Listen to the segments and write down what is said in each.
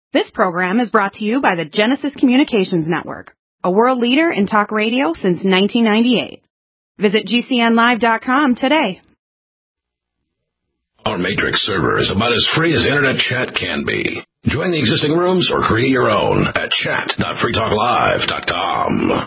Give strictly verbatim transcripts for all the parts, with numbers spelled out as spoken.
This program is brought to you by the Genesis Communications Network, a world leader in talk radio since nineteen ninety-eight. Visit G C N live dot com today. Our Matrix server is about as free as internet chat can be. Join the existing rooms or create your own at chat dot free talk live dot com.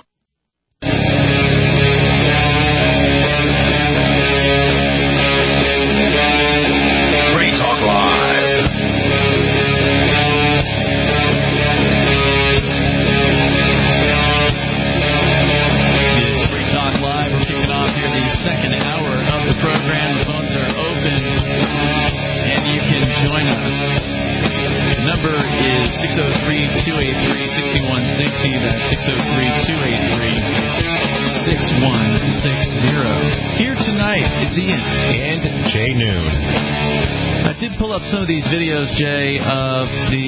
Number is six oh three, two eight three, six one six oh. That's six oh three, two eight three, six one six oh. Here tonight, it's Ian. And Jay Noon. I did pull up some of these videos, Jay, of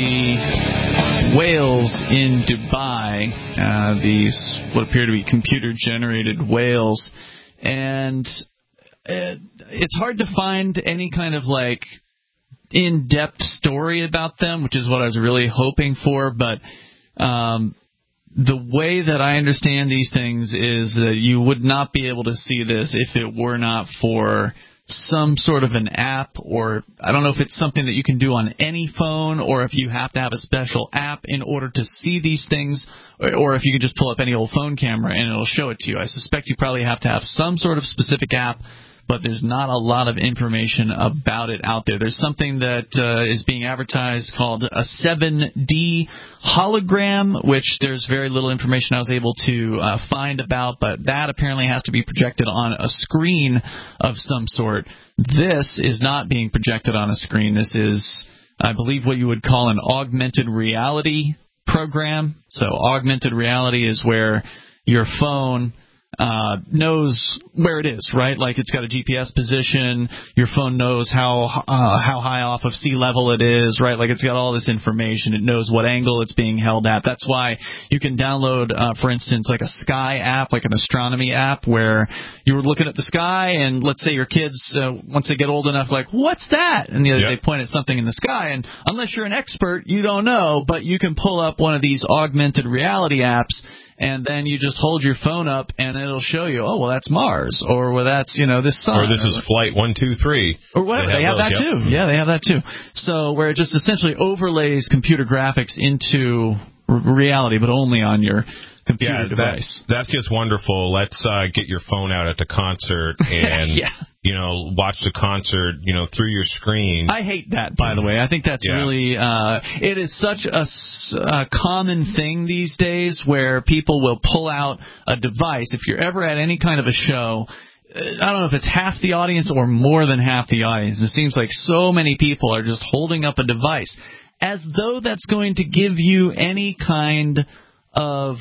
the whales in Dubai. Uh, these, what appear to be computer-generated whales. And it, it's hard to find any kind of, like, in-depth story about them, which is what I was really hoping for, but um, the way that I understand these things is that you would not be able to see this if it were not for some sort of an app, or I don't know if it's something that you can do on any phone, or if you have to have a special app in order to see these things, or, or if you can just pull up any old phone camera and it'll show it to you. I suspect you probably have to have some sort of specific app, but there's not a lot of information about it out there. There's something that uh, is being advertised called a seven D hologram, which there's very little information I was able to uh, find about, but that apparently has to be projected on a screen of some sort. This is not being projected on a screen. This is, I believe, what you would call an augmented reality program. So augmented reality is where your phone Uh, knows where it is, right? Like it's got a G P S position. Your phone knows how uh, how high off of sea level it is, right? Like it's got all this information. It knows what angle it's being held at. That's why you can download, uh, for instance, like a sky app, like an astronomy app, where you were looking at the sky, and let's say your kids, uh, once they get old enough, like, what's that? And the other, yep. They point at something in the sky, and unless you're an expert, you don't know, but you can pull up one of these augmented reality apps, and then you just hold your phone up, and it'll show you, oh, well, that's Mars, or well, that's, you know, this sun. Or this is Flight one two three. Or whatever. They have, they have those, that, yep. too. Yeah, they have that, too. So where it just essentially overlays computer graphics into r- reality, but only on your computer yeah, device. That's, that's just wonderful. Let's uh, get your phone out at the concert and, yeah. you know, watch the concert, you know, through your screen. I hate that, by the way. I think that's yeah. really, uh, it is such a, a common thing these days where people will pull out a device. If you're ever at any kind of a show, I don't know if it's half the audience or more than half the audience. It seems like so many people are just holding up a device as though that's going to give you any kind of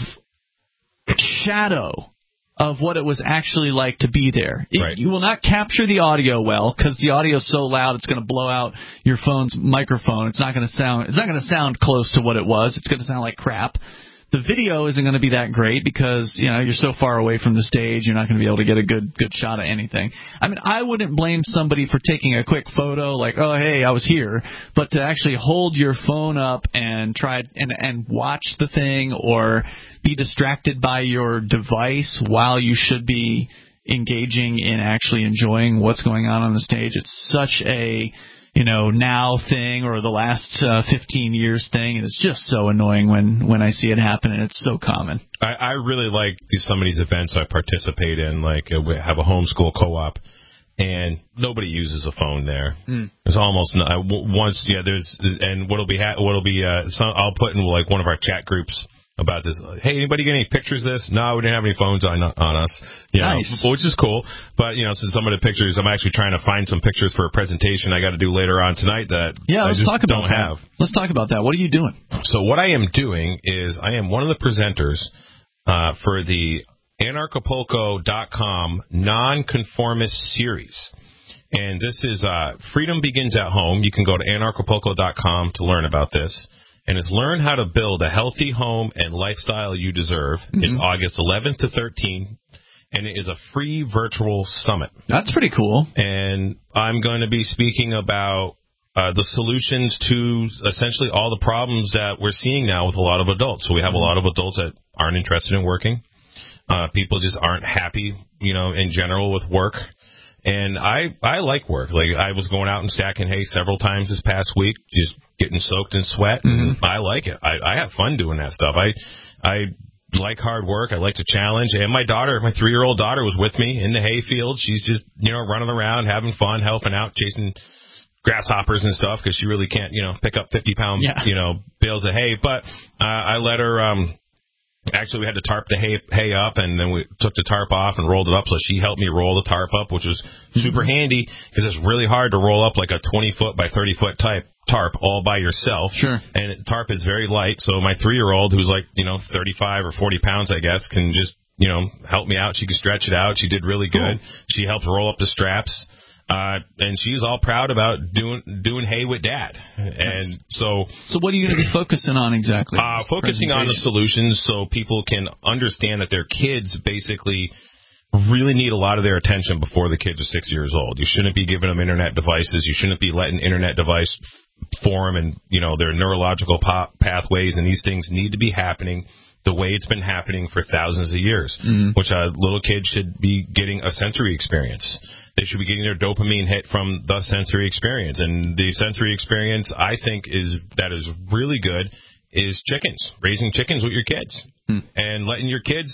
shadow of what it was actually like to be there. It, right. You will not capture the audio well because the audio is so loud it's going to blow out your phone's microphone. It's not going to sound. It's not going to sound close to what it was. It's going to sound like crap. The video isn't going to be that great because, you know, you're so far away from the stage, you're not going to be able to get a good good shot of anything. I mean, I wouldn't blame somebody for taking a quick photo like, oh, hey, I was here, but to actually hold your phone up and try and, and watch the thing or be distracted by your device while you should be engaging in actually enjoying what's going on on the stage, it's such a... you know, now thing or the last uh, fifteen years thing, and it's just so annoying when, when I see it happen, and it's so common. I, I really like these, some of these events I participate in, like uh, we have a homeschool co-op, and nobody uses a phone there. Mm. There's almost no, uh, once, yeah. There's and what'll be ha- what'll be uh, some, I'll put in like one of our chat groups about this. Hey, anybody get any pictures of this? No, we didn't have any phones on on us. You know, nice. Which is cool. But, you know, since some of the pictures, I'm actually trying to find some pictures for a presentation I got to do later on tonight that yeah, let's I just talk about don't that. have. Let's talk about that. What are you doing? So what I am doing is I am one of the presenters uh, for the Anarchapulco dot com Nonconformist series. And this is uh, Freedom Begins at Home. You can go to Anarchapulco dot com to learn about this. And it's Learn How to Build a Healthy Home and Lifestyle You Deserve. Mm-hmm. It's August eleventh to thirteenth, and it is a free virtual summit. That's pretty cool. And I'm going to be speaking about uh, the solutions to essentially all the problems that we're seeing now with a lot of adults. So we have a lot of adults that aren't interested in working. Uh, people just aren't happy, you know, in general with work. And I, I like work. Like, I was going out and stacking hay several times this past week, just getting soaked in sweat. Mm-hmm. And I like it. I, I have fun doing that stuff. I, I like hard work. I like to challenge. And my daughter, my three-year-old daughter was with me in the hay field. She's just, you know, running around, having fun, helping out, chasing grasshoppers and stuff, because she really can't, you know, pick up fifty-pound, yeah. you know, bales of hay. But uh, I let her... um Actually, we had to tarp the hay, hay up, and then we took the tarp off and rolled it up. So she helped me roll the tarp up, which was super mm-hmm. handy, because it's really hard to roll up like a twenty-foot by thirty-foot type tarp all by yourself. Sure. And it, tarp is very light, so my three-year-old, who's like, you know, thirty-five or forty pounds, I guess, can just, you know, help me out. She can stretch it out. She did really good. Cool. She helped roll up the straps. Uh, and she's all proud about doing doing hay with Dad. And nice. so... So what are you going to be focusing on exactly? Uh, focusing on the solutions so people can understand that their kids basically really need a lot of their attention before the kids are six years old. You shouldn't be giving them Internet devices. You shouldn't be letting Internet device form and, you know, their neurological pop pathways, and these things need to be happening the way it's been happening for thousands of years, mm-hmm. which a little kid should be getting a sensory experience. They should be getting their dopamine hit from the sensory experience. And the sensory experience, I think, is that is really good is chickens, raising chickens with your kids. Hmm. And letting your kids,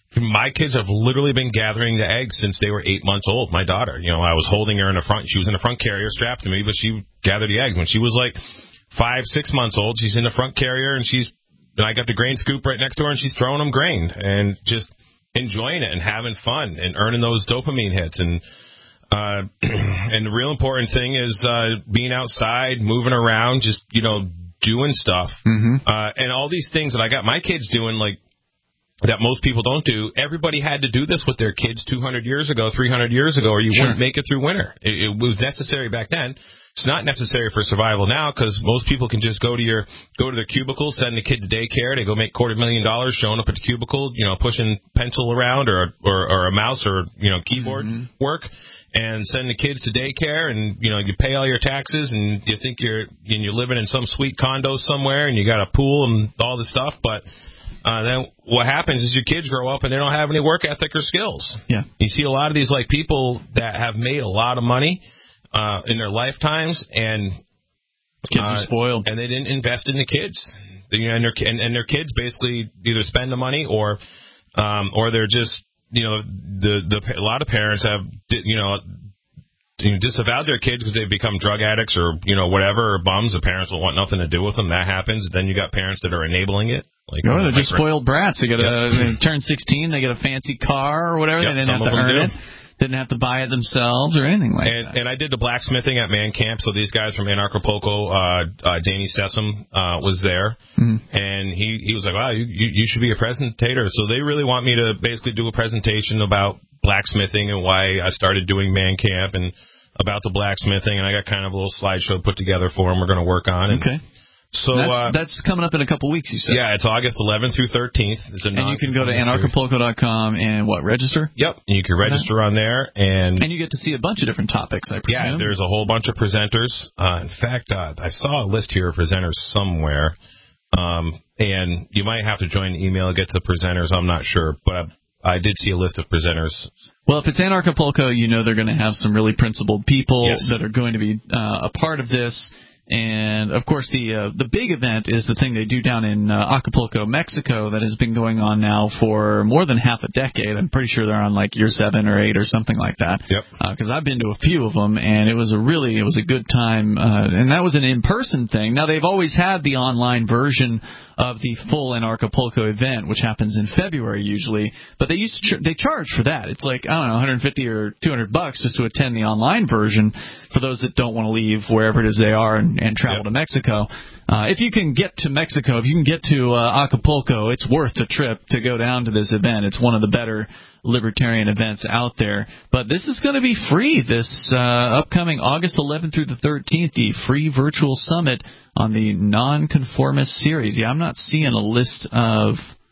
my kids have literally been gathering the eggs since they were eight months old. My daughter, you know, I was holding her in the front. She was in the front carrier strapped to me, but she gathered the eggs. When she was like five, six months old, she's in the front carrier, and she's, and I got the grain scoop right next to her, and she's throwing them grain and just enjoying it and having fun and earning those dopamine hits. And Uh, and the real important thing is uh, being outside, moving around, just, you know, doing stuff. Mm-hmm. Uh, and all these things that I got my kids doing, like, that most people don't do. Everybody had to do this with their kids two hundred years ago, three hundred years ago, or you sure. wouldn't make it through winter. It, it was necessary back then. It's not necessary for survival now, because most people can just go to your go to their cubicle, send the kid to daycare. They go make quarter million dollars showing up at the cubicle, you know, pushing pencil around or or, or a mouse or, you know, keyboard mm-hmm. work, and send the kids to daycare, and, you know, you pay all your taxes, and you think you're and you're living in some sweet condo somewhere, and you got a pool and all this stuff, but uh, then what happens is your kids grow up and they don't have any work ethic or skills. Yeah, you see a lot of these like people that have made a lot of money uh, in their lifetimes, and kids uh, are spoiled, and they didn't invest in the kids. You know, and their and, and their kids basically either spend the money or um, or they're just, you know, the the a lot of parents have, you know, disavowed their kids because they've become drug addicts or, you know, whatever, or bums. The parents will want nothing to do with them. That happens. Then you got parents that are enabling it. Like, oh, they're just spoiled brats. They get a yep. they turn sixteen, they get a fancy car or whatever. Yep, they didn't have to earn it. Didn't have to buy it themselves or anything like and, that. And I did the blacksmithing at Man Camp, so these guys from Anarchapulco, uh, uh, Danny Sessom, uh, was there, mm-hmm. and he, he was like, wow, you, you should be a presentator. So they really want me to basically do a presentation about blacksmithing and why I started doing Man Camp and about the blacksmithing, and I got kind of a little slideshow put together for them we're going to work on. And okay. So that's, uh, that's coming up in a couple weeks, you said? Yeah, it's August eleventh through thirteenth. It's a and you can go to anarchapulco dot com and, what, register? Yep, and you can register okay. on there. And and you get to see a bunch of different topics, I presume. Yeah, there's a whole bunch of presenters. Uh, in fact, uh, I saw a list here of presenters somewhere, um, and you might have to join the email to get to the presenters. I'm not sure, but I, I did see a list of presenters. Well, if it's Anarchapulco, you know they're going to have some really principled people yes. that are going to be uh, a part of this. And, of course, the uh, the big event is the thing they do down in uh, Acapulco, Mexico, that has been going on now for more than half a decade. I'm pretty sure they're on, like, year seven or eight or something like that. Yep. Because uh, I've been to a few of them, and it was a really, it was a good time. Uh, and that was an in-person thing. Now, they've always had the online version of the full Anarchapulco event, which happens in February usually, but they used to ch- they charge for that. It's like, I don't know, one hundred fifty or two hundred bucks just to attend the online version for those that don't want to leave wherever it is they are and, and travel yep. to Mexico. Uh, if you can get to Mexico, if you can get to uh, Acapulco, it's worth the trip to go down to this event. It's one of the better libertarian events out there. But this is going to be free this uh, upcoming August eleventh through the thirteenth, the free virtual summit on the Nonconformist series. Yeah, I'm not seeing a list of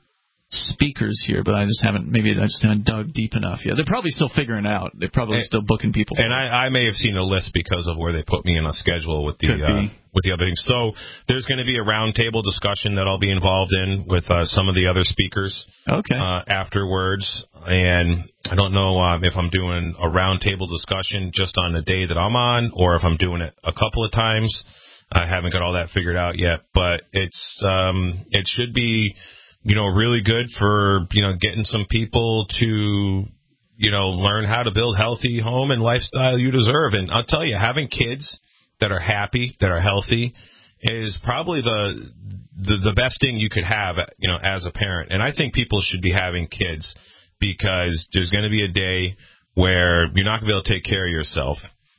speakers here, but I just haven't, maybe I just haven't dug deep enough yet. They're probably still figuring it out. They're probably and, still booking people. And I, I may have seen a list because of where they put me in a schedule with the uh, with the other things. So there's going to be a roundtable discussion that I'll be involved in with uh, some of the other speakers. Okay. Uh, afterwards, and I don't know um, if I'm doing a roundtable discussion just on the day that I'm on, or if I'm doing it a couple of times. I haven't got all that figured out yet, but it's um, it should be, you know, really good for, you know, getting some people to, you know, learn how to build healthy home and lifestyle you deserve. And I'll tell you, having kids that are happy, that are healthy, is probably the, the the best thing you could have, you know, as a parent. And I think people should be having kids because there's going to be a day where you're not going to be able to take care of yourself.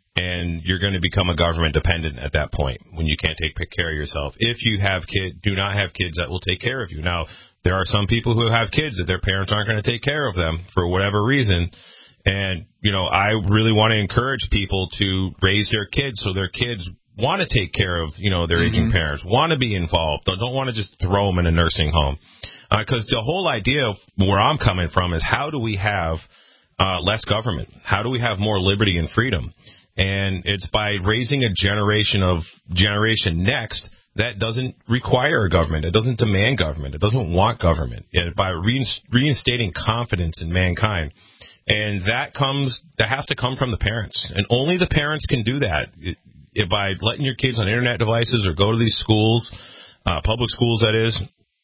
And you're going to become a government dependent at that point when you can't take care of yourself. If you have kid, do not have kids that will take care of you. Now, there are some people who have kids that their parents aren't going to take care of them for whatever reason. And, you know, I really want to encourage people to raise their kids so their kids want to take care of, you know, their mm-hmm. aging parents, want to be involved, don't, don't want to just throw them in a nursing home. Because uh, the whole idea of where I'm coming from is how do we have uh, less government? How do we have more liberty and freedom? And it's by raising a generation of generation next that doesn't require a government. It doesn't demand government. It doesn't want government. It, by reinstating confidence in mankind. And that comes, that has to come from the parents. And only the parents can do that. It, it, by letting your kids on internet devices or go to these schools, uh, public schools that is,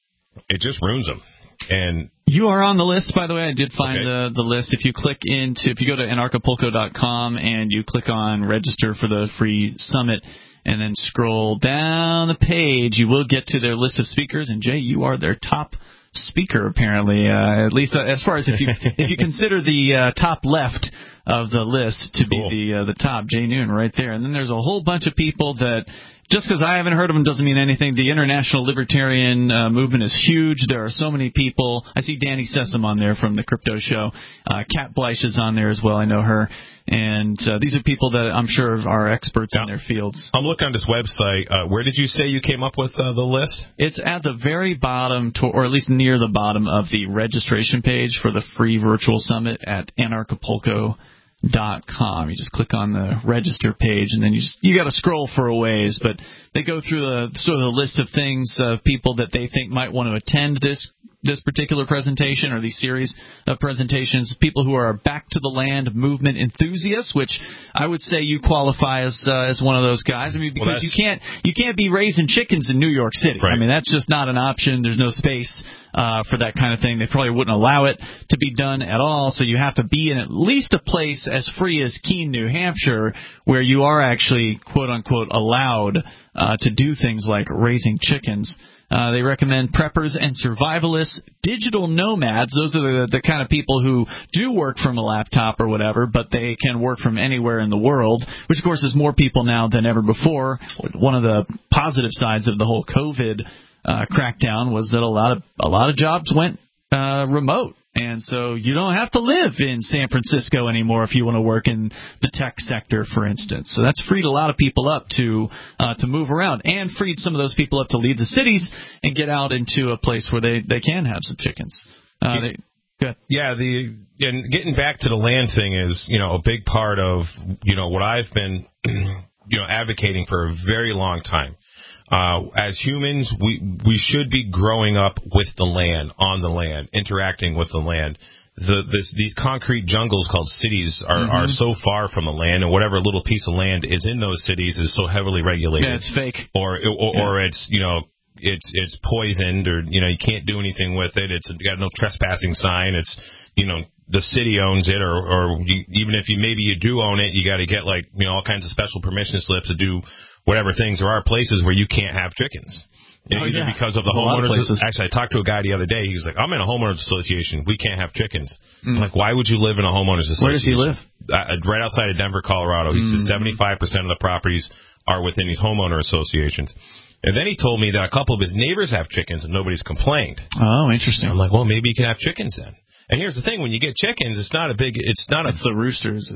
it just ruins them. And you are on the list, by the way. I did find okay. the, the list. If you click into, if you go to anarchapulco dot com and you click on register for the free summit and then scroll down the page, you will get to their list of speakers. And Jay, you are their top speaker, apparently, uh, at least uh, as far as if you if you consider the uh, top left of the list to cool. be the uh, the top. Jay Noon right there. And then there's a whole bunch of people that, just because I haven't heard of them doesn't mean anything. The international libertarian uh, movement is huge. There are so many people. I see Danny Sessom on there from the Crypto Show. Uh, Kat Bleich is on there as well. I know her. And uh, these are people that I'm sure are experts yeah. in their fields. I'm looking on this website. Uh, where did you say you came up with uh, the list? It's at the very bottom, to, or at least near the bottom of the registration page for the free virtual summit at anarchapulco dot com. You just click on the register page, and then you just, you got to scroll for a ways. But they go through the sort of the list of things, uh, people that they think might want to attend this this particular presentation or these series of presentations. People who are back to the land movement enthusiasts, which I would say you qualify as uh, as one of those guys. I mean, because well, you can't you can't be raising chickens in New York City. Right. I mean, that's just not an option. There's no space uh, for that kind of thing. They probably wouldn't allow it to be done at all. So you have to be in at least a place as free as Keene, New Hampshire, where you are actually quote unquote allowed uh, to do things like raising chickens. Uh, they recommend preppers and survivalists, digital nomads. Those are the, the kind of people who do work from a laptop or whatever, but they can work from anywhere in the world, which, of course, is more people now than ever before. One of the positive sides of the whole COVID uh, crackdown was that a lot of a lot of jobs went uh, remote. And so you don't have to live in San Francisco anymore if you want to work in the tech sector, for instance. So that's freed a lot of people up to uh, to move around, and freed some of those people up to leave the cities and get out into a place where they, they can have some chickens. Uh, they, go ahead. Yeah, the and getting back to the land thing is, you know, a big part of, you know, what I've been, you know, advocating for a very long time. Uh, as humans, we we should be growing up with the land, on the land, interacting with the land. The this, these concrete jungles called cities are, mm-hmm. are so far from the land, and whatever little piece of land is in those cities is so heavily regulated. Yeah, it's fake. Or or, yeah. or it's, you know, it's it's poisoned, or, you know, you can't do anything with it. It's got no trespassing sign. It's, you know, the city owns it, or or you, even if you maybe you do own it, you got to get, like, you know, all kinds of special permission slips to do whatever things. There are places where you can't have chickens. Oh, either yeah. because of the There's homeowners. Actually, I talked to a guy the other day. He's like, I'm in a homeowners association. We can't have chickens. Mm. I'm like, why would you live in a homeowners association? Where does he live? Uh, right outside of Denver, Colorado. He mm. says seventy-five percent of the properties are within these homeowner associations. And then he told me that a couple of his neighbors have chickens and nobody's complained. Oh, interesting. I'm like, well, maybe you can have chickens then. And here's the thing: when you get chickens, it's not a big, it's not it's a. the roosters.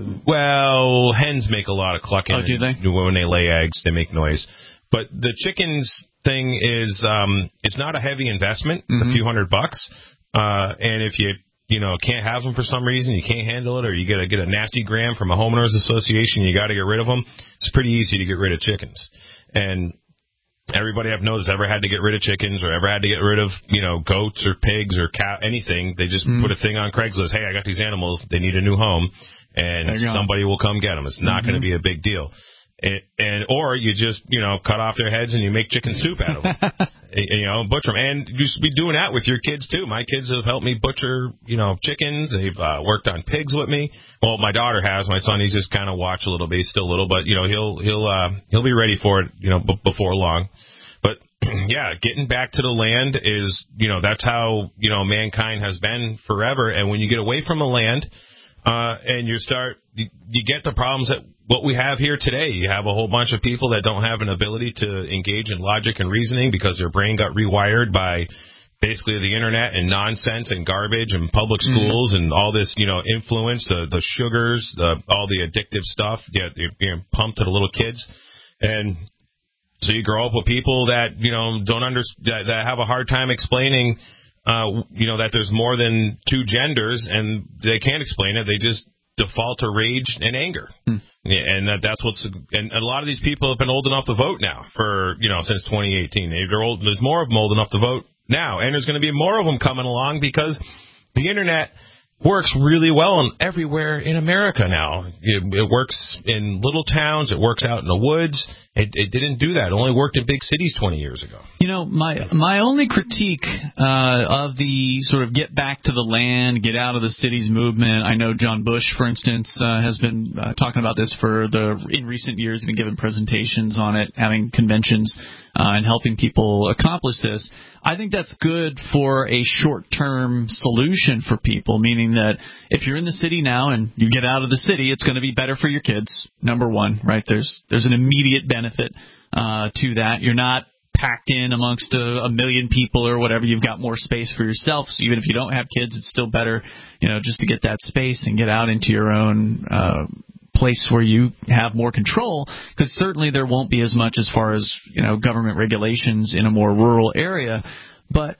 Well, hens make a lot of clucking. Oh, do they? When they lay eggs, they make noise. But the chickens thing is, um, it's not a heavy investment. It's mm-hmm. a few hundred bucks Uh, and if you, you know, can't have them for some reason, you can't handle it, or you get a, get a nasty gram from a homeowners association, you got to get rid of them, it's pretty easy to get rid of chickens. And everybody I've known that's ever had to get rid of chickens or ever had to get rid of, you know, goats or pigs or cow, anything, they just mm. put a thing on Craigslist, hey, I got these animals, they need a new home, and somebody will come get them. It's not mm-hmm. going to be a big deal. And, and or you just, you know, cut off their heads and you make chicken soup out of them. You know, butcher them. And you should be doing that with your kids, too. My kids have helped me butcher, you know, chickens. They've uh, worked on pigs with me. Well, my daughter has. My son, he's just kind of watched a little bit. He's still little, but, you know, he'll he'll uh, he'll be ready for it, you know, b- before long. But, yeah, getting back to the land is, you know, that's how, you know, mankind has been forever. And when you get away from the land uh, and you start, you, you get the problems that what we have here today. You have a whole bunch of people that don't have an ability to engage in logic and reasoning because their brain got rewired by basically the internet and nonsense and garbage and public schools mm. and all this, you know, influence, the the sugars, the all the addictive stuff, yeah, you're being pumped to the little kids. And so you grow up with people that, you know, don't under, that, that have a hard time explaining, uh, you know, that there's more than two genders, and they can't explain it. They just default to rage and anger. Hmm. Yeah, and that, that's what's, and a lot of these people have been old enough to vote now for, you know, since twenty eighteen. They're old, there's more of them old enough to vote now, and there's going to be more of them coming along because the internet works really well in everywhere in America now. It, it works in little towns. It works out in the woods. It, it didn't do that. It only worked in big cities twenty years ago. You know, my my only critique uh, of the sort of get back to the land, get out of the cities movement. I know John Bush, for instance, uh, has been uh, talking about this for the in recent years. He's been giving presentations on it, having conventions, uh, and helping people accomplish this. I think that's good for a short-term solution for people, meaning that if you're in the city now and you get out of the city, it's going to be better for your kids, number one, right? There's there's an immediate benefit uh, to that. You're not packed in amongst a, a million people or whatever. You've got more space for yourself. So even if you don't have kids, it's still better, you know, just to get that space and get out into your own uh place where you have more control, because certainly there won't be as much as far as, you know, government regulations in a more rural area. But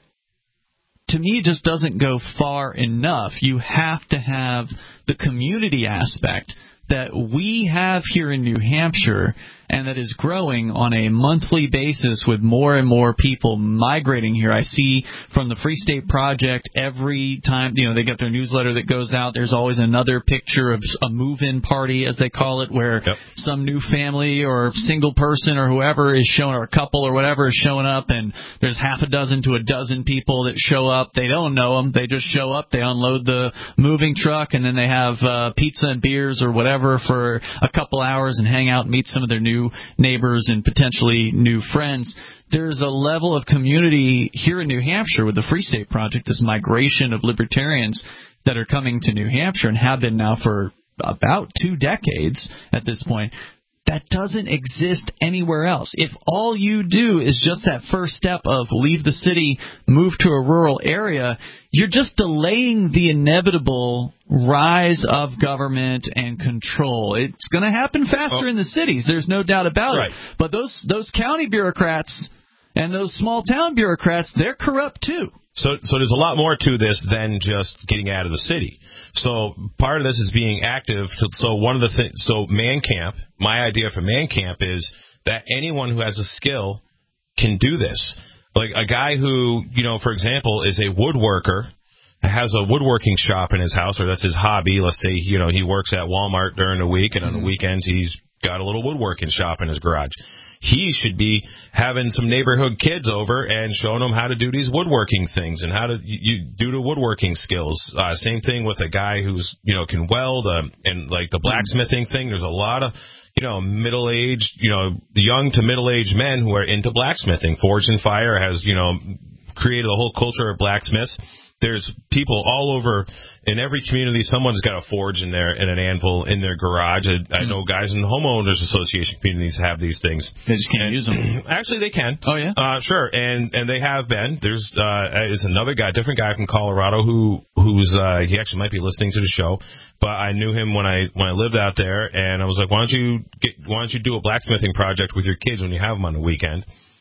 to me, it just doesn't go far enough. You have to have the community aspect that we have here in New Hampshire, and that is growing on a monthly basis with more and more people migrating here. I see from the Free State Project every time, you know, they get their newsletter that goes out, there's always another picture of a move-in party, as they call it, where yep. some new family or single person or whoever is showing, or a couple or whatever is showing up, and there's half a dozen to a dozen people that show up. They don't know them. They just show up. They unload the moving truck, and then they have uh, pizza and beers or whatever for a couple hours and hang out and meet some of their new neighbors and potentially new friends. There's a level of community here in New Hampshire with the Free State Project, this migration of libertarians that are coming to New Hampshire and have been now for about two decades at this point. That doesn't exist anywhere else. If all you do is just that first step of leave the city, move to a rural area, you're just delaying the inevitable rise of government and control. It's going to happen faster oh. in the cities. There's no doubt about right. it. But those those county bureaucrats and those small town bureaucrats, they're corrupt too. So, so there's a lot more to this than just getting out of the city. So part of this is being active. To, so one of the things, so Man Camp, my idea for Man Camp is that anyone who has a skill can do this. Like a guy who, you know, for example, is a woodworker, has a woodworking shop in his house, or that's his hobby. Let's say, you know, he works at Walmart during the week, and on the weekends he's got a little woodworking shop in his garage. He should be having some neighborhood kids over and showing them how to do these woodworking things and how to you, you do the woodworking skills. Uh, same thing with a guy who's, you know, can weld, um, and like the blacksmithing thing. There's a lot of, you know, middle-aged, you know, young to middle-aged men who are into blacksmithing. Forged in Fire has, you know, created a whole culture of blacksmiths. There's people all over in every community. Someone's got a forge in there and an anvil in their garage. I, I know guys in homeowners association communities have these things. They just can't and, use them. Actually, they can. Oh yeah, uh, sure. And and they have been. There's uh, is another guy, different guy from Colorado who who's uh, he actually might be listening to the show. But I knew him when I when I lived out there, and I was like, why don't you get why don't you do a blacksmithing project with your kids when you have them on the weekend?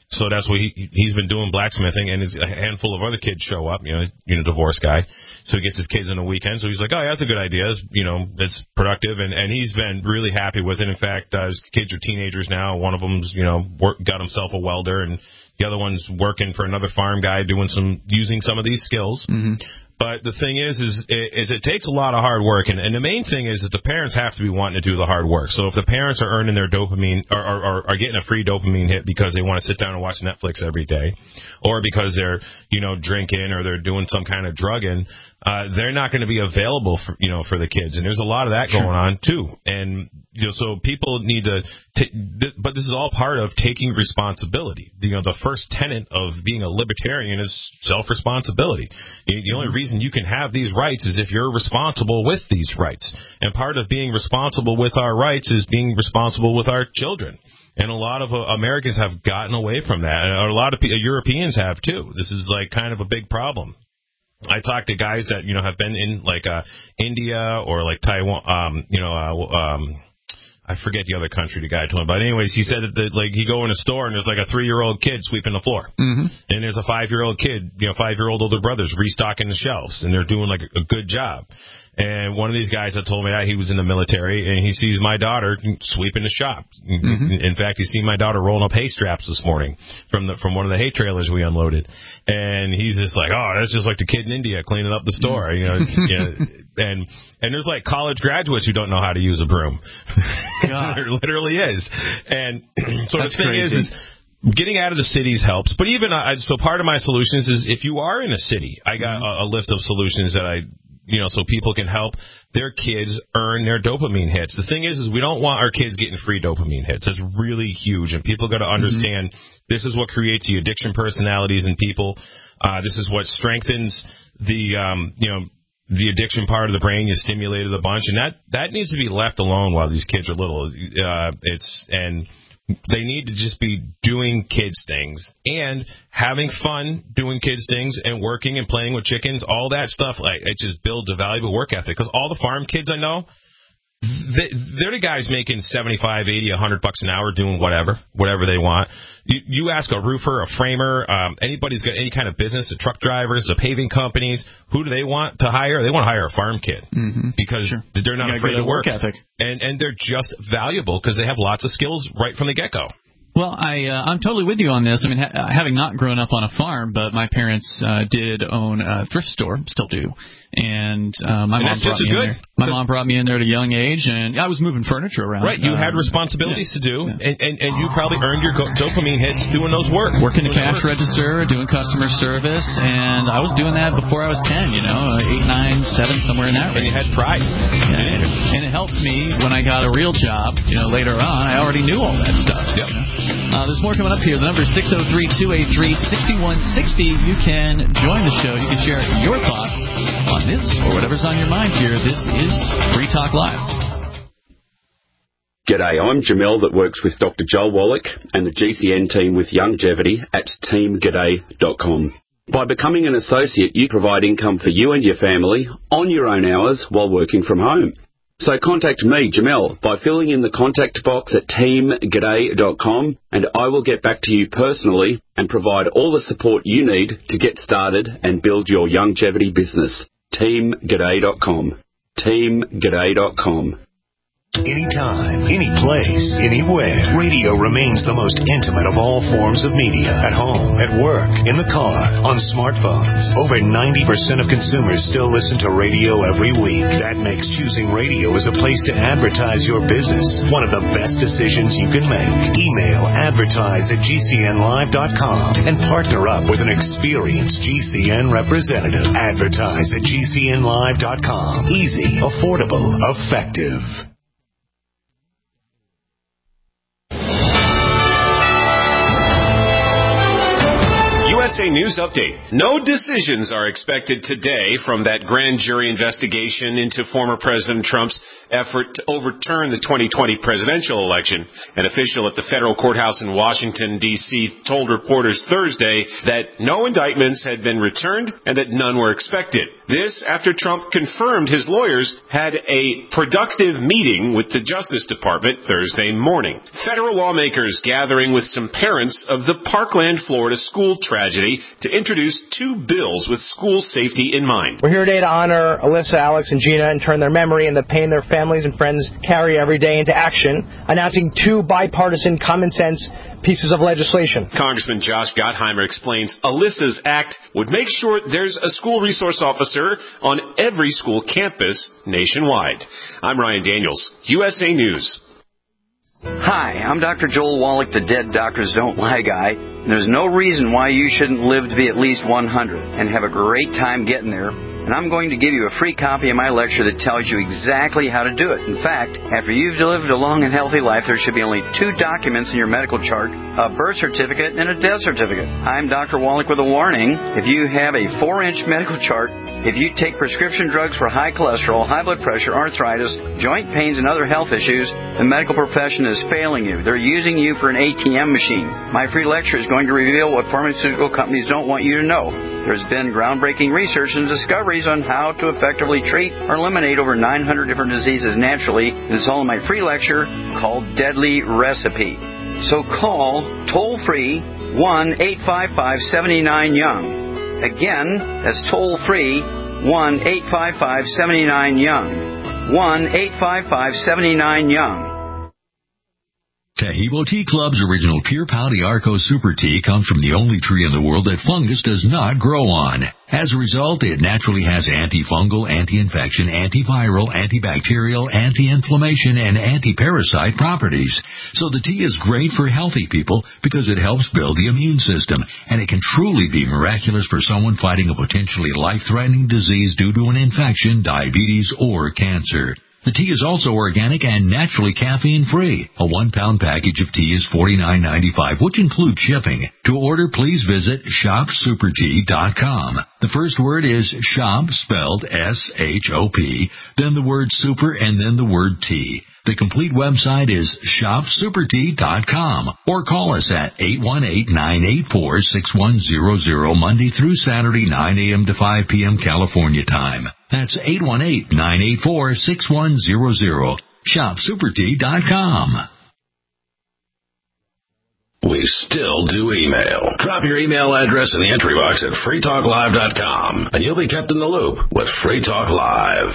So that's what he, he's been doing, blacksmithing, and his, a handful of other kids show up, you know, you know, divorced guy. So he gets his kids on the weekend. So he's like, oh, yeah, that's a good idea. It's, you know, it's productive. And, and he's been really happy with it. In fact, uh, his kids are teenagers now. One of them's, you know, work, got himself a welder, and the other one's working for another farm guy doing some, using some of these skills. Mm-hmm. But the thing is, is, is it takes a lot of hard work, and, and the main thing is that the parents have to be wanting to do the hard work. So if the parents are earning their dopamine, or, or, or are getting a free dopamine hit because they want to sit down and watch Netflix every day, or because they're, you know, drinking or they're doing some kind of drugging, uh, they're not going to be available for, you know, for the kids. And there's a lot of that going on too. And, you know, so people need to, t- th- but this is all part of taking responsibility. You know, the first tenet of being a libertarian is self-responsibility. The, the only reason you can have these rights is if you're responsible with these rights. And part of being responsible with our rights is being responsible with our children. And a lot of uh, Americans have gotten away from that. And a lot of uh, Europeans have too. This is like kind of a big problem. I talk to guys that, you know, have been in like uh, India or like Taiwan, um, you know, uh, um, I forget the other country the guy told me. But anyways, he said that, that like he go in a store and there's like a three-year-old kid sweeping the floor. Mm-hmm. And there's a five-year-old kid, you know, five-year-old older brothers restocking the shelves, and they're doing like a, a good job. And one of these guys that told me that he was in the military, and he sees my daughter sweeping the shop. Mm-hmm. In fact, he's seen my daughter rolling up hay straps this morning from the from one of the hay trailers we unloaded. And he's just like, oh, that's just like the kid in India cleaning up the store, you know. It's, you know and and there's like college graduates who don't know how to use a broom. There literally is. And so that's the thing crazy. is. is Getting out of the cities helps, but even uh, so, part of my solutions is if you are in a city, I got mm-hmm. a, a list of solutions that I. You know, so people can help their kids earn their dopamine hits. The thing is, is we don't want our kids getting free dopamine hits. That's really huge, and people got to understand mm-hmm. this is what creates the addiction personalities in people. Uh, this is what strengthens the, um, you know, the addiction part of the brain. You stimulated a bunch, and that that needs to be left alone while these kids are little. Uh, it's and. They need to just be doing kids things and having fun doing kids things and working and playing with chickens, all that stuff. Like it just builds a valuable work ethic. Because all the farm kids I know, they, they're the guys making seventy-five, eighty, a hundred bucks an hour doing whatever, whatever they want. You, you ask a roofer, a framer, um, anybody's got any kind of business, the truck drivers, the paving companies, who do they want to hire? They want to hire a farm kid mm-hmm. because sure. they're not afraid of work. work ethic. And, and they're just valuable because they have lots of skills right from the get-go. Well, I, uh, I'm totally with you on this. I mean, ha- having not grown up on a farm, but my parents uh, did own a thrift store, still do. And uh, my and mom brought me in good. there. My mom brought me in there at a young age, and I was moving furniture around. Right, you um, had responsibilities yeah, to do, yeah. and, and, and you probably earned your go- dopamine hits doing those work. Working the cash register, doing customer service, and I was doing that before I was ten, you know, eight, nine, seven, somewhere in that range. And you had pride. Yeah, and, and it helped me when I got a real job, you know, later on. I already knew all that stuff. Yep. You know? uh, there's more coming up here. The number is six oh three, two eight three, six one six oh. You can join the show. You can share your thoughts on this or whatever's on your mind here. This is Free Talk Live. G'day, I'm Jamel that works with Doctor Joel Wallach and the G C N team with Longevity at team g'day dot com. By becoming an associate, you provide income for you and your family on your own hours while working from home. So contact me, Jamel, by filling in the contact box at team g'day dot com, and I will get back to you personally and provide all the support you need to get started and build your longevity business. team g'day dot com. team g'day dot com. Anytime, any place, anywhere, radio remains the most intimate of all forms of media. At home, at work, in the car, on smartphones. Over ninety percent of consumers still listen to radio every week. That makes choosing radio as a place to advertise your business one of the best decisions you can make. Email advertise at g c n live dot com and partner up with an experienced G C N representative. Advertise at g c n live dot com. Easy, affordable, effective. U S A News Update. No decisions are expected today from that grand jury investigation into former President Trump's effort to overturn the twenty twenty presidential election. An official at the federal courthouse in Washington, D C told reporters Thursday that no indictments had been returned and that none were expected. This after Trump confirmed his lawyers had a productive meeting with the Justice Department Thursday morning. Federal lawmakers gathering with some parents of the Parkland, Florida school tragedy to introduce two bills with school safety in mind. We're here today to honor Alyssa, Alex, and Gina and turn their memory and the pain their families and friends carry every day into action, announcing two bipartisan common-sense pieces of legislation. Congressman Josh Gottheimer explains Alyssa's act would make sure there's a school resource officer on every school campus nationwide. I'm Ryan Daniels, U S A News. Hi, I'm Doctor Joel Wallach, the Dead Doctors Don't Lie guy. And there's no reason why you shouldn't live to be at least one hundred and have a great time getting there. And I'm going to give you a free copy of my lecture that tells you exactly how to do it. In fact, after you've lived a long and healthy life, there should be only two documents in your medical chart, a birth certificate and a death certificate. I'm Doctor Wallach with a warning. If you have a four-inch medical chart, if you take prescription drugs for high cholesterol, high blood pressure, arthritis, joint pains, and other health issues, the medical profession is failing you. They're using you for an A T M machine. My free lecture is going to reveal what pharmaceutical companies don't want you to know. There's been groundbreaking research and discoveries on how to effectively treat or eliminate over nine hundred different diseases naturally. And it's all in my free lecture called Deadly Recipe. So call toll-free one eight five five, seven nine, young. Again, that's toll-free one eight five five, seven nine, young. one eight five five, seven nine, young. Tahibo Tea Club's original Pure Pau d'Arco Super Tea comes from the only tree in the world that fungus does not grow on. As a result, it naturally has antifungal, anti-infection, antiviral, antibacterial, anti-inflammation, and anti-parasite properties. So the tea is great for healthy people because it helps build the immune system, and it can truly be miraculous for someone fighting a potentially life-threatening disease due to an infection, diabetes, or cancer. The tea is also organic and naturally caffeine-free. A one-pound package of tea is forty-nine ninety-five, which includes shipping. To order, please visit shop super tea dot com. The first word is shop, spelled S H O P, then the word super, and then the word tea. The complete website is shop super tea dot com, or call us at eight one eight, nine eight four, six one zero zero Monday through Saturday, nine a.m. to five p.m. California time. That's eight one eight, nine eight four, six one zero zero. shop super tea dot com. We still do email. Drop your email address in the entry box at free talk live dot com, and you'll be kept in the loop with Free Talk Live.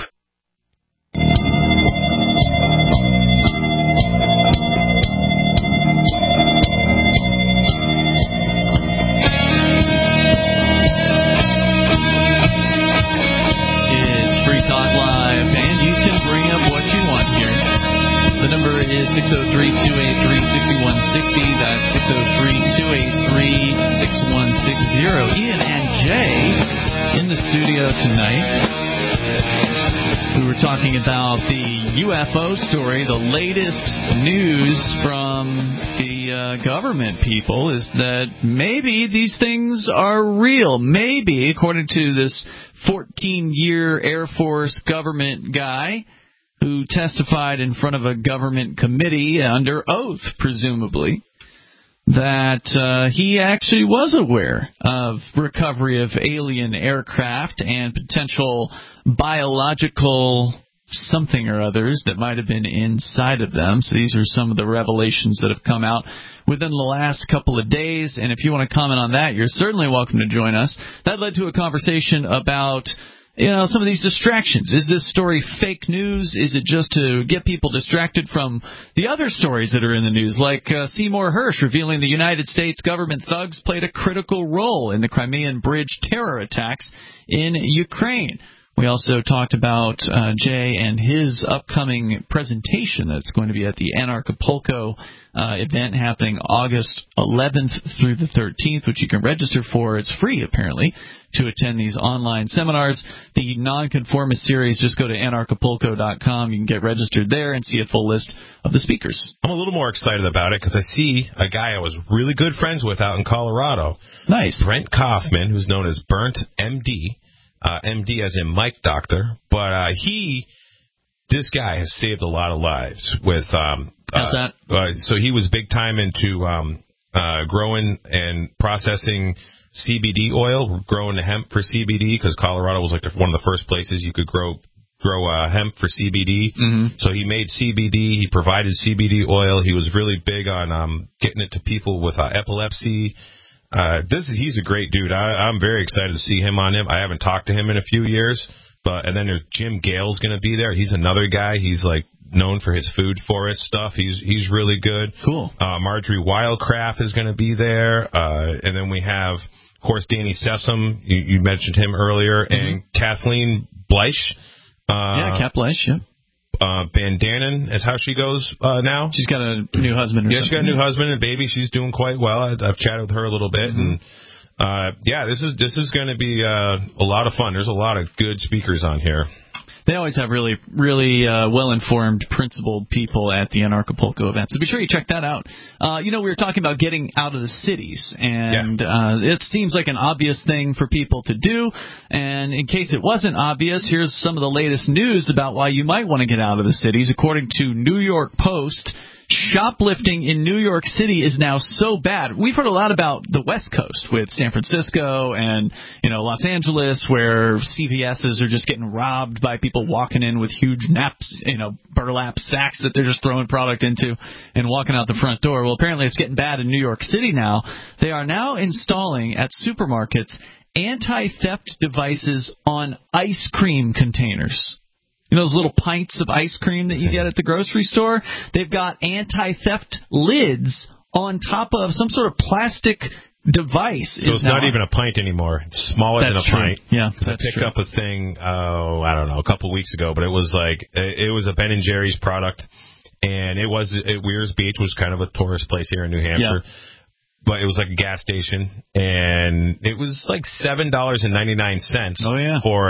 six oh three, two eight three, six one six oh. That's six oh three, two eight three, six one six oh. Ian and Jay in the studio tonight. We were talking about the U F O story. The latest news from the uh, government people is that maybe these things are real. Maybe, according to this fourteen-year Air Force government guy who testified in front of a government committee under oath, presumably, that uh, he actually was aware of recovery of alien aircraft and potential biological something or others that might have been inside of them. So these are some of the revelations that have come out within the last couple of days. And if you want to comment on that, you're certainly welcome to join us. That led to a conversation about You know, some of these distractions. Is this story fake news? Is it just to get people distracted from the other stories that are in the news, like uh, Seymour Hersh revealing the United States government thugs played a critical role in the Crimean Bridge terror attacks in Ukraine? We also talked about uh, Jay and his upcoming presentation that's going to be at the Anarchapulco uh, event happening August eleventh through the thirteenth, which you can register for. It's free, apparently, to attend these online seminars. The Nonconformist series, just go to anarchapulco dot com. You can get registered there and see a full list of the speakers. I'm a little more excited about it because I see a guy I was really good friends with out in Colorado. Nice. Brent Kaufman, who's known as Burnt M D. Uh, M D as in Mike Doctor, but uh, he this guy has saved a lot of lives with. Um, How's uh, that? Uh, so he was big time into um, uh, growing and processing C B D oil, growing hemp for C B D, because Colorado was like the, one of the first places you could grow grow uh, hemp for C B D. Mm-hmm. So he made C B D. He provided C B D oil. He was really big on um, getting it to people with uh, epilepsy. Uh, this is he's a great dude. I, I'm very excited to see him on him. I haven't talked to him in a few years, but and then there's Jim Gale's going to be there. He's another guy. He's like known for his food forest stuff. He's he's really good. Cool. Uh, Marjorie Wildcraft is going to be there, uh, and then we have, of course, Danny Sessom. You, you mentioned him earlier, mm-hmm. and Kathleen Bleich. Uh, yeah, Kat Bleich. Yeah. Uh, Bandanan is how she goes uh, now. She's got a new husband. Or yeah, something. she's got a new husband and baby. She's doing quite well. I, I've chatted with her a little bit, mm-hmm. and uh, yeah, this is this is going to be uh, a lot of fun. There's a lot of good speakers on here. They always have really, really uh, well-informed, principled people at the Anarchapulco event. So be sure you check that out. Uh, you know, we were talking about getting out of the cities, and yeah. uh, it seems like an obvious thing for people to do. And in case it wasn't obvious, here's some of the latest news about why you might want to get out of the cities. According to New York Post, shoplifting in New York City is now so bad. We've heard a lot about the West Coast with San Francisco and, you know, Los Angeles, where C V S's are just getting robbed by people walking in with huge naps, you know, burlap sacks that they're just throwing product into and walking out the front door. Well, apparently it's getting bad in New York City now. They are now installing at supermarkets anti-theft devices on ice cream containers. You know those little pints of ice cream that you get at the grocery store? They've got anti-theft lids on top of some sort of plastic device. So it's not even a pint anymore. It's smaller than a true. pint. Yeah, Because I picked true. up a thing, oh, I don't know, a couple weeks ago, but it was like, it was a Ben and Jerry's product, and it was at Weir's Beach, which is kind of a tourist place here in New Hampshire. Yeah. But it was like a gas station, and it was like seven dollars and ninety-nine cents oh, yeah. for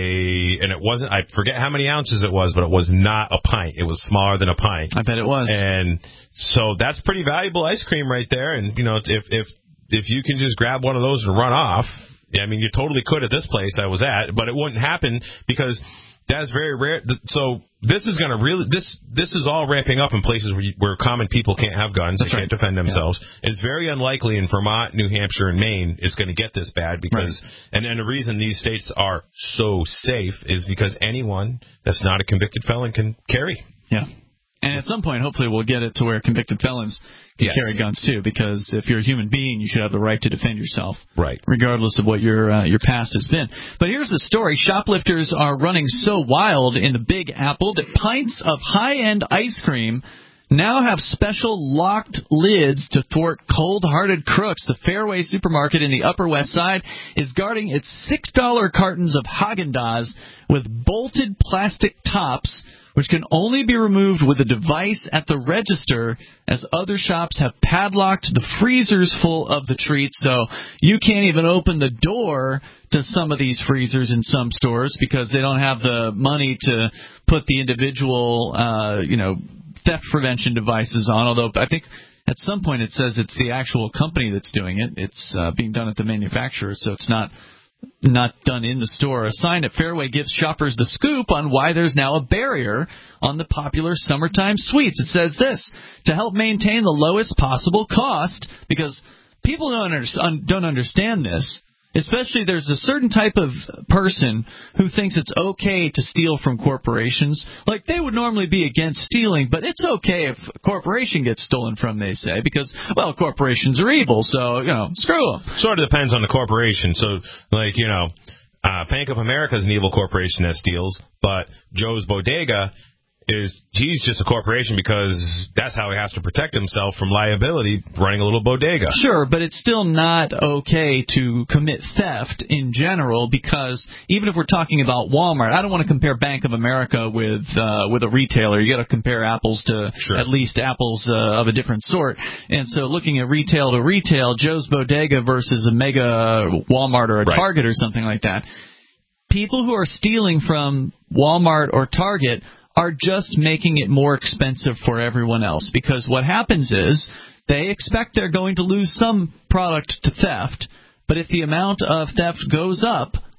a, and it wasn't, I forget how many ounces it was, but it was not a pint. It was smaller than a pint. I bet it was. And so that's pretty valuable ice cream right there. And, you know, if if if you can just grab one of those and run off, I mean, you totally could at this place I was at, but it wouldn't happen because that's very rare. So this is going to really, this this is all ramping up in places where, you, where common people can't have guns, that's they right. can't defend themselves. Yeah. It's very unlikely in Vermont, New Hampshire, and Maine it's going to get this bad because, right. and, and the reason these states are so safe is because anyone that's not a convicted felon can carry. Yeah. And at some point, hopefully, we'll get it to where convicted felons can yes. carry guns, too, because if you're a human being, you should have the right to defend yourself, right? Regardless of what your uh, your past has been. But here's the story. Shoplifters are running so wild in the Big Apple that pints of high-end ice cream now have special locked lids to thwart cold-hearted crooks. The Fairway supermarket in the Upper West Side is guarding its six dollar cartons of Haagen-Dazs with bolted plastic tops, which can only be removed with a device at the register, as other shops have padlocked the freezers full of the treats. So you can't even open the door to some of these freezers in some stores because they don't have the money to put the individual, uh, you know, theft prevention devices on. Although I think at some point it says it's the actual company that's doing it. It's uh, being done at the manufacturer, so it's not not done in the store. A sign at Fairway gives shoppers the scoop on why there's now a barrier on the popular summertime sweets. It says this: to help maintain the lowest possible cost, because people don't, under, don't understand this. Especially there's a certain type of person who thinks it's okay to steal from corporations. Like, they would normally be against stealing, but it's okay if a corporation gets stolen from, they say, because, well, corporations are evil, so, you know, screw them. Sort of depends on the corporation. So, like, you know, uh, Bank of America is an evil corporation that steals, but Joe's Bodega is, he's just a corporation because that's how he has to protect himself from liability running a little bodega. Sure, but it's still not okay to commit theft in general, because even if we're talking about Walmart, I don't want to compare Bank of America with uh, with a retailer. You got to compare apples to sure. at least apples uh, of a different sort. And so looking at retail to retail, Joe's Bodega versus a mega Walmart or a right. Target or something like that, people who are stealing from Walmart or Target are just making it more expensive for everyone else, because what happens is they expect they're going to lose some product to theft, but if the amount of theft goes up,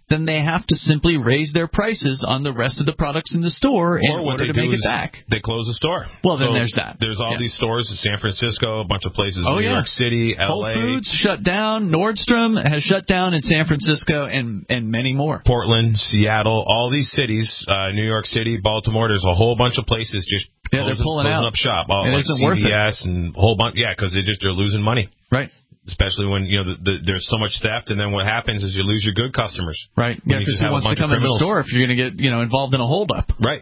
then they have to simply raise their prices on the rest of the products in the store in or what order they to do make is it back. They close the store. Well, then so there's that. There's all yeah. these stores in San Francisco, a bunch of places in oh, New yeah. York City, L A. Whole Foods shut down. Nordstrom has shut down in San Francisco, and, and many more. Portland, Seattle, all these cities, uh, New York City, Baltimore, there's a whole bunch of places just yeah, closing, they're pulling closing out. up shop. All, it like isn't C V S worth it. and a whole bunch. Yeah, because they just, they're losing money. Right. Especially when, you know, the, the, there's so much theft, and then what happens is you lose your good customers. Right. Yeah, because who wants to come in the store if you're going to get, you know, involved in a holdup? Right.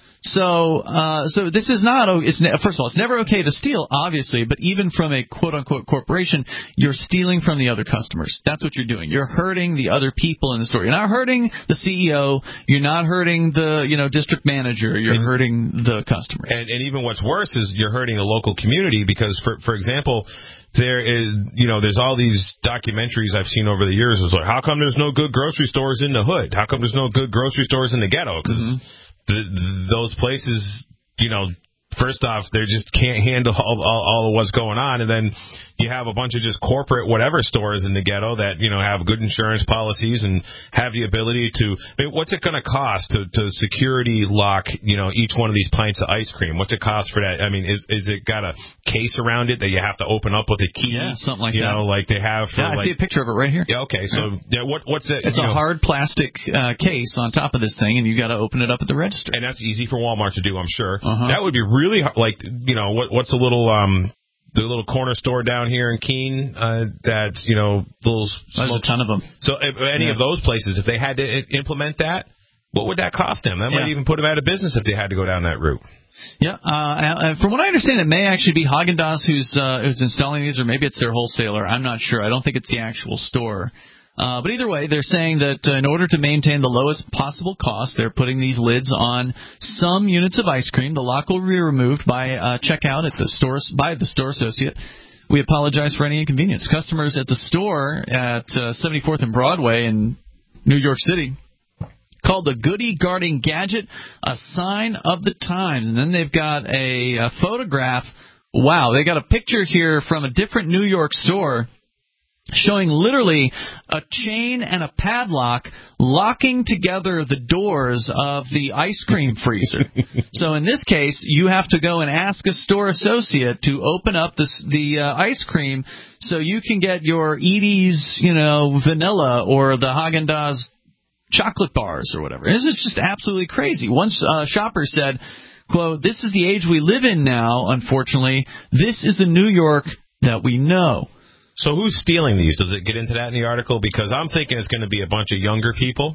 So, uh, so this is not. It's ne- first of all, it's never okay to steal, obviously. But even from a quote unquote corporation, you're stealing from the other customers. That's what you're doing. You're hurting the other people in the store. You're not hurting the C E O. You're not hurting the you know district manager. You're and, hurting the customers. And, and even what's worse is you're hurting the local community because, for for example, there is you know there's all these documentaries I've seen over the years. It's like, how come there's no good grocery stores in the hood? How come there's no good grocery stores in the ghetto? Because mm-hmm. The, those places, you know, first off, they just can't handle all, all, all of what's going on. And then you have a bunch of just corporate whatever stores in the ghetto that, you know, have good insurance policies and have the ability to, I mean, what's it going to cost to, to security lock, you know, each one of these pints of ice cream? What's it cost for that? I mean, is is it got a case around it that you have to open up with a key? Yeah, something like you that. You know, like they have for yeah, I like, see a picture of it right here. Yeah, okay. So yeah, what what's it? It's a know, hard plastic uh, case on top of this thing, and you got to open it up at the register. And that's easy for Walmart to do, I'm sure. Uh-huh. That would be really hard, like, you know, what what's a little um the little corner store down here in Keene uh, that's, you know, little There's a ton of them. So if any yeah. of those places, if they had to I- implement that, what would that cost them? That yeah. might even put them out of business if they had to go down that route. Yeah, uh, from what I understand, it may actually be Haagen-Dazs who's uh, who's installing these, or maybe it's their wholesaler. I'm not sure. I don't think it's the actual store. Uh, but either way, they're saying that uh, in order to maintain the lowest possible cost, they're putting these lids on some units of ice cream. The lock will be removed by uh, checkout at the store by the store associate. We apologize for any inconvenience. Customers at the store at uh, seventy-fourth and Broadway in New York City called the Goody Guarding Gadget a sign of the times. And then they've got a, a photograph. Wow, they got a picture here from a different New York store showing literally a chain and a padlock locking together the doors of the ice cream freezer. So in this case, you have to go and ask a store associate to open up this, the uh, ice cream so you can get your Edie's, you know, vanilla or the Haagen-Dazs chocolate bars or whatever. This is just absolutely crazy. One uh, shopper said, quote, "This is the age we live in now, unfortunately. This is the New York that we know." So who's stealing these? Does it get into that in the article? Because I'm thinking it's going to be a bunch of younger people.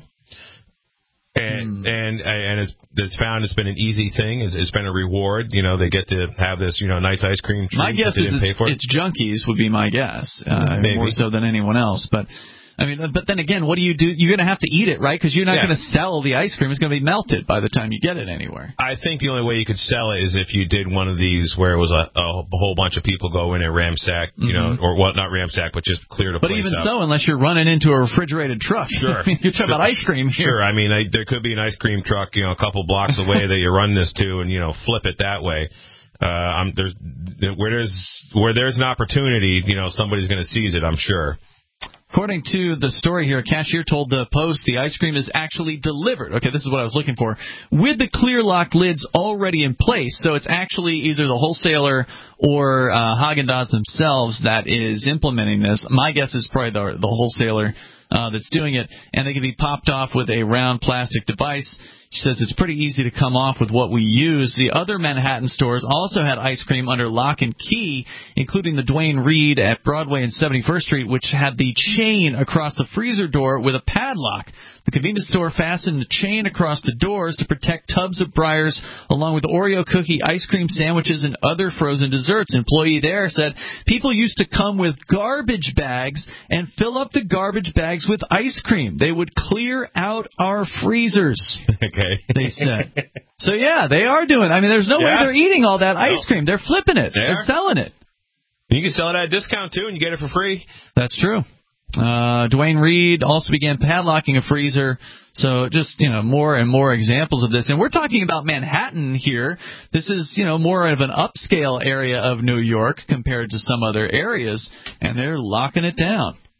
And mm. and and it's, it's found it's been an easy thing. It's, it's been a reward. You know, they get to have this, you know, nice ice cream treat. My guess that they is didn't it's, pay for. it's junkies would be my guess, uh, more so than anyone else. But I mean, but then again, what do you do? You're going to have to eat it, right? Because you're not yeah. going to sell the ice cream. It's going to be melted by the time you get it anywhere. I think the only way you could sell it is if you did one of these where it was a, a whole bunch of people go in and ramsack, you mm-hmm. know, or well, not ramsack, but just clear the but place even up. so, unless you're running into a refrigerated truck. Sure. I mean, you're talking sure. about ice cream here. Sure. I mean, I, there could be an ice cream truck, you know, a couple blocks away that you run this to and, you know, flip it that way. Uh, I'm, there's, where there's, where there's an opportunity, you know, somebody's going to seize it, I'm sure. According to the story here, a cashier told the Post the ice cream is actually delivered. Okay, this is what I was looking for. With the clear lock lids already in place, so it's actually either the wholesaler or uh, Haagen-Dazs themselves that is implementing this. My guess is probably the, the wholesaler uh, that's doing it, and they can be popped off with a round plastic device. She says it's pretty easy to come off with what we use. The other Manhattan stores also had ice cream under lock and key, including the Duane Reade at Broadway and seventy-first Street, which had the chain across the freezer door with a padlock. The convenience store fastened the chain across the doors to protect tubs of Breyers, along with Oreo cookie, ice cream sandwiches, and other frozen desserts. An employee there said people used to come with garbage bags and fill up the garbage bags with ice cream. They would clear out our freezers. Okay. They said. So, yeah, they are doing it. I mean, there's no yeah. way they're eating all that ice cream. They're flipping it. They they're are. selling it. You can sell it at a discount, too, and you get it for free. That's true. Uh, Duane Reade also began padlocking a freezer. So just, you know, more and more examples of this. And we're talking about Manhattan here. This is, you know, more of an upscale area of New York compared to some other areas. And they're locking it down.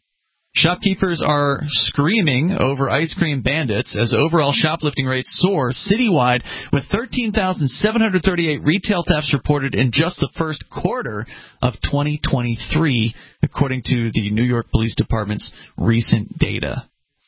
Shopkeepers are screaming over ice cream bandits as overall shoplifting rates soar citywide, with thirteen thousand seven hundred thirty-eight retail thefts reported in just the first quarter of twenty twenty-three, according to the New York Police Department's recent data.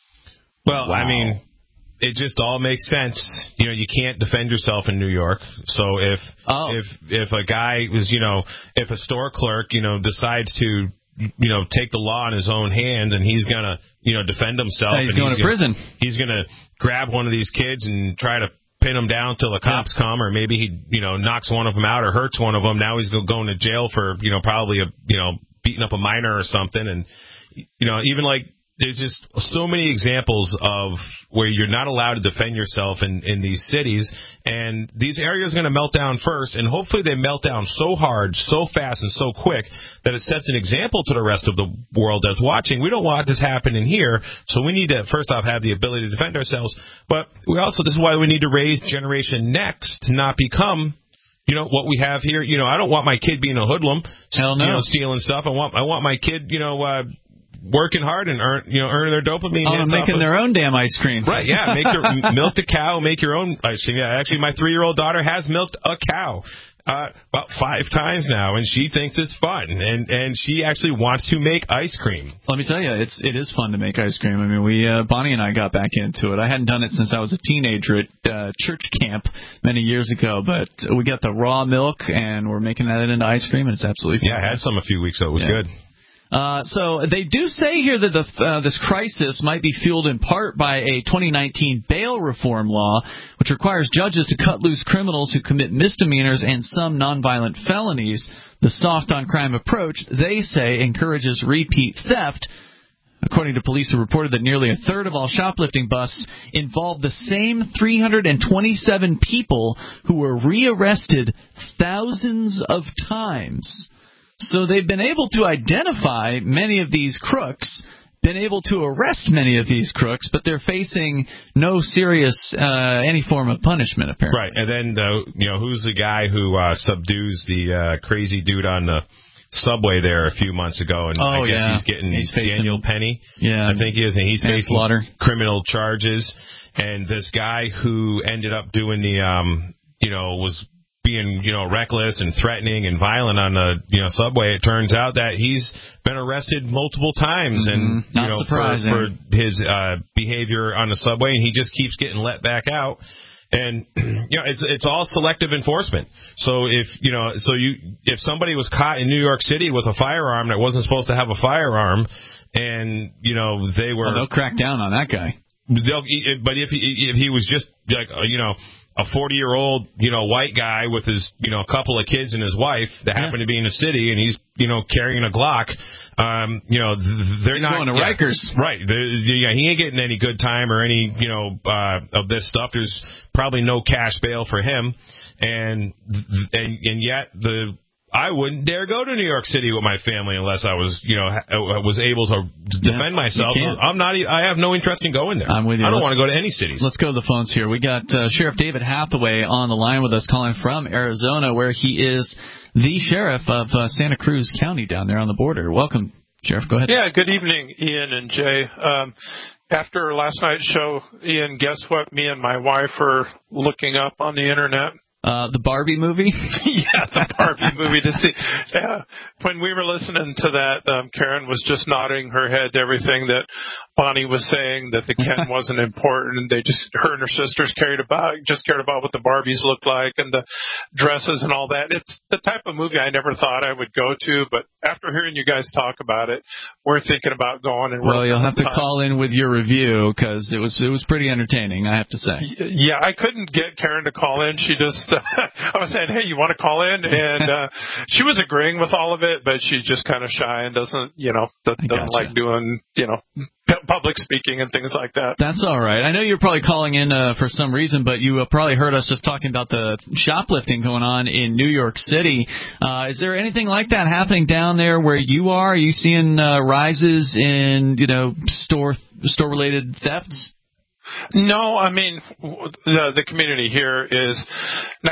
Well, wow. I mean, it just all makes sense. You know, you can't defend yourself in New York. So if oh. if if a guy was, you know, if a store clerk, you know, decides to, you know, take the law in his own hands, and he's going to, you know, defend himself. He's and going he's to gonna, prison. He's going to grab one of these kids and try to pin them down till the cops yeah. come, or maybe he, you know, knocks one of them out or hurts one of them. Now he's going to jail for, you know, probably, a, you know, beating up a minor or something. And, you know, even like, there's just so many examples of where you're not allowed to defend yourself in, in these cities, and these areas are going to melt down first, and hopefully they melt down so hard, so fast, and so quick that it sets an example to the rest of the world that's watching. We don't want this happening here, so we need to, first off, have the ability to defend ourselves, but we also, this is why we need to raise Generation Next to not become, you know, what we have here. You know, I don't want my kid being a hoodlum, Hell no. you know, stealing stuff. I want, I want my kid, you know, uh, working hard and earn, you know, earning their dopamine. Oh, and making their own damn ice cream. Right, yeah. Make your, milk the cow, make your own ice cream. Yeah, actually, my three-year-old daughter has milked a cow uh, about five times now, and she thinks it's fun, and and she actually wants to make ice cream. Let me tell you, it's it is fun to make ice cream. I mean, we uh, Bonnie and I got back into it. I hadn't done it since I was a teenager at uh, church camp many years ago, but we got the raw milk, and we're making that into ice cream, and it's absolutely fun. Yeah, I had some a few weeks ago. It was yeah. good. Uh, so they do say here that the, uh, this crisis might be fueled in part by a twenty nineteen bail reform law, which requires judges to cut loose criminals who commit misdemeanors and some nonviolent felonies. The soft-on-crime approach, they say, encourages repeat theft. According to police who reported that nearly a third of all shoplifting busts involved the same three hundred twenty-seven people who were rearrested thousands of times. So they've been able to identify many of these crooks, been able to arrest many of these crooks, but they're facing no serious, uh, any form of punishment, apparently. Right, and then, the, you know, who's the guy who uh, subdues the uh, crazy dude on the subway there a few months ago? And oh, I guess yeah. he's getting he's facing, Daniel Penny. Yeah, I think he is, and he's facing slaughter. criminal charges. And this guy who ended up doing the, um, you know, was being, you know, reckless and threatening and violent on the, you know, subway, it turns out that he's been arrested multiple times mm-hmm. and, Not you know, surprising. for, for his uh, behavior on the subway, and he just keeps getting let back out. And, you know, it's it's all selective enforcement. So if, you know, so you, if somebody was caught in New York City with a firearm that wasn't supposed to have a firearm, and, you know, they were... Well, they'll crack down on that guy. They'll, but if he, if he was just, like, you know, a forty-year-old, you know, white guy with his, you know, a couple of kids and his wife that yeah. happen to be in the city, and he's, you know, carrying a Glock, um, you know, they're he's not going to yeah, Rikers, right? Yeah, he ain't getting any good time or any, you know, uh, of this stuff. There's probably no cash bail for him, and and and yet the. I wouldn't dare go to New York City with my family unless I was, you know, was able to defend yeah, myself. I'm not. I have no interest in going there. I'm with you. I don't let's, want to go to any cities. Let's go to the phones here. We got uh, Sheriff David Hathaway on the line with us, calling from Arizona, where he is the sheriff of uh, Santa Cruz County down there on the border. Welcome, Sheriff. Go ahead. Yeah. Good evening, Ian and Jay. Um, after last night's show, Ian, guess what? Me and my wife are looking up on the internet. Uh, the Barbie movie? yeah, the Barbie movie to see. Yeah. When we were listening to that, um, Karen was just nodding her head to everything that Bonnie was saying, that the Ken wasn't important. They just, her and her sisters cared about, just cared about what the Barbies looked like and the dresses and all that. It's the type of movie I never thought I would go to, but after hearing you guys talk about it, we're thinking about going. And well, you'll have to times. call in with your review, because it was, it was pretty entertaining, I have to say. Yeah, I couldn't get Karen to call in. She just, I was saying, hey, you want to call in? And uh, she was agreeing with all of it, but she's just kind of shy and doesn't, you know, doesn't gotcha. like doing, you know, public speaking and things like that. That's all right. I know you're probably calling in uh, for some reason, but you uh, probably heard us just talking about the shoplifting going on in New York City. Uh, is there anything like that happening down there where you are? Are you seeing uh, rises in, you know, store store related thefts? No, I mean, the, the community here is ninety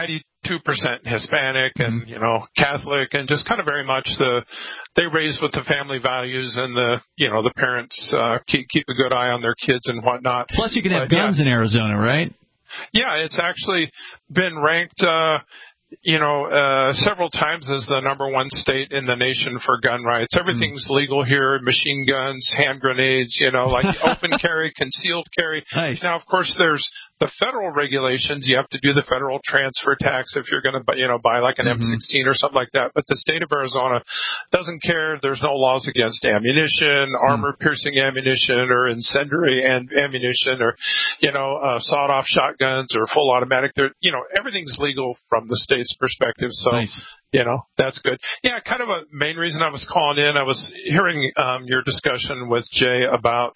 two percent Hispanic and, you know, Catholic, and just kind of very much the, they raise with the family values, and the, you know, the parents uh, keep, keep a good eye on their kids and whatnot. Plus you can have but, guns yeah. in Arizona, right? Yeah, it's actually been ranked, uh, you know, uh, several times as the number one state in the nation for gun rights. Everything's mm. legal here, machine guns, hand grenades, you know, like open carry, concealed carry. Nice. Now, of course, there's the federal regulations. You have to do the federal transfer tax if you're going to, you know, buy like an mm-hmm. M sixteen or something like that. But the state of Arizona doesn't care. There's no laws against ammunition, mm. armor-piercing ammunition, or incendiary and ammunition, or, you know, uh, sawed-off shotguns or full automatic. There, you know, everything's legal from the state perspective, so nice. You know, that's good. Yeah, kind of a main reason I was calling in, I was hearing um, your discussion with Jay about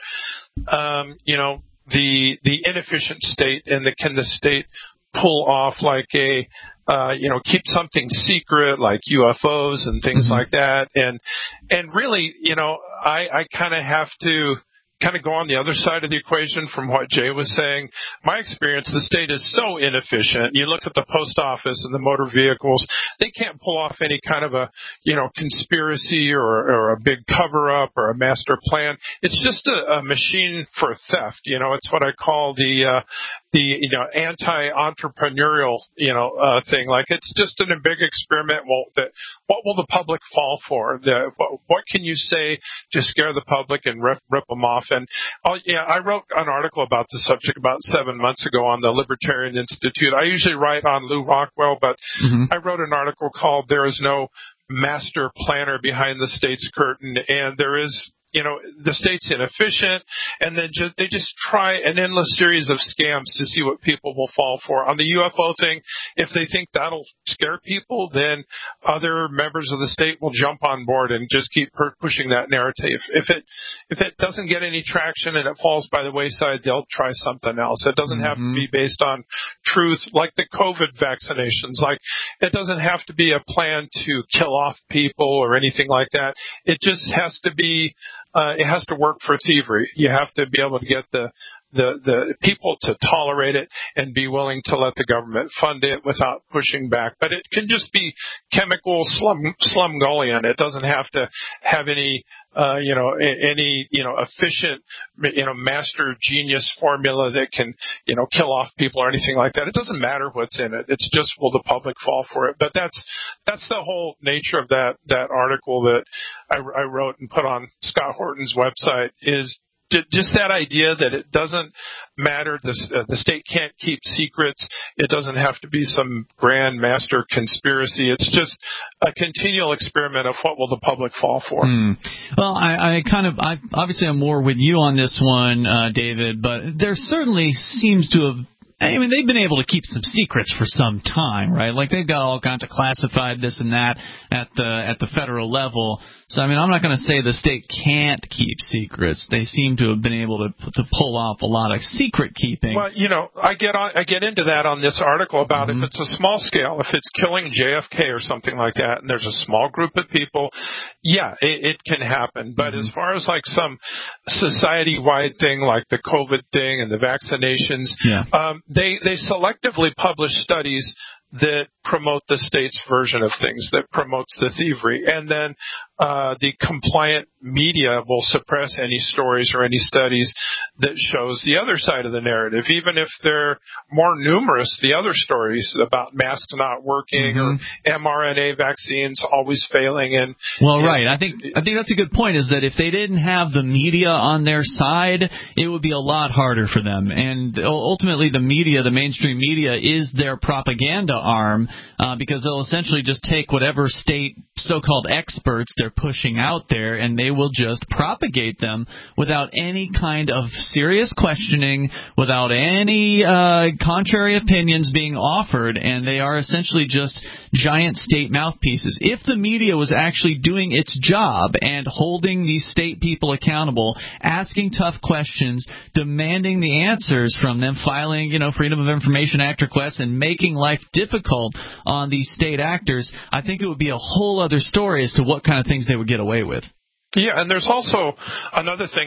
um, you know, the the inefficient state, and the, can the state pull off like a uh, you know, keep something secret like U F Os and things mm-hmm. like that, and and really, you know, I, I kind of have to kind of go on the other side of the equation from what Jay was saying. My experience, the state is so inefficient. You look at the post office and the motor vehicles, they can't pull off any kind of a, you know, conspiracy or, or a big cover-up or a master plan. It's just a, a machine for theft. You know, it's what I call the, uh, the, you know, anti-entrepreneurial, you know, uh, thing. Like, it's just an, a big experiment. Well, that, what will the public fall for? The, what, what can you say to scare the public and rip, rip them off? And I'll, yeah, I wrote an article about the subject about seven months ago on the Libertarian Institute. I usually write on Lew Rockwell, but mm-hmm. I wrote an article called "There is no master planner behind the state's curtain," and there is. You know, the state's inefficient, and then just, they just try an endless series of scams to see what people will fall for. On the U F O thing, if they think that'll scare people, then other members of the state will jump on board and just keep per- pushing that narrative. If it if it doesn't get any traction and it falls by the wayside, they'll try something else. It doesn't mm-hmm. have to be based on truth, like the COVID vaccinations. Like, it doesn't have to be a plan to kill off people or anything like that. It just has to be. Uh, it has to work for thievery. You have to be able to get the, the, the people to tolerate it and be willing to let the government fund it without pushing back. But it can just be chemical slum, slumgullion. It doesn't have to have any, uh, you know, any, you know, efficient, you know, master genius formula that can, you know, kill off people or anything like that. It doesn't matter what's in it. It's just, will the public fall for it? But that's, that's the whole nature of that, that article that I, I wrote and put on Scott Horton's website, is just that idea that it doesn't matter. The, uh, the state can't keep secrets. It doesn't have to be some grand master conspiracy. It's just a continual experiment of what will the public fall for. Mm. Well, I, I kind of, I, obviously I'm more with you on this one, uh, David, but there certainly seems to have, I mean, they've been able to keep some secrets for some time, right? Like, they've got all kinds of classified this and that at the at the federal level. So, I mean, I'm not going to say the state can't keep secrets. They seem to have been able to to pull off a lot of secret keeping. Well, you know, I get on, I get into that on this article about mm-hmm. if it's a small scale, if it's killing J F K or something like that, and there's a small group of people, yeah, it, it can happen. But mm-hmm. as far as like some society-wide thing like the COVID thing and the vaccinations, yeah. um, they they selectively publish studies that promote the state's version of things, that promotes the thievery. And then uh, the compliant media will suppress any stories or any studies that shows the other side of the narrative, even if they're more numerous, the other stories about masks not working mm-hmm. or mRNA vaccines always failing. And Well, and, right. I think I think that's a good point, is that if they didn't have the media on their side, it would be a lot harder for them. And ultimately, the media, the mainstream media, is their propaganda arm, uh, because they'll essentially just take whatever state so-called experts they're pushing out there, and they will just propagate them without any kind of serious questioning, without any uh, contrary opinions being offered, and they are essentially just giant state mouthpieces. If the media was actually doing its job and holding these state people accountable, asking tough questions, demanding the answers from them, filing, you know, Freedom of Information Act requests, and making life difficult on these state actors, I think it would be a whole other story as to what kind of things they would get away with. Yeah, and there's also another thing that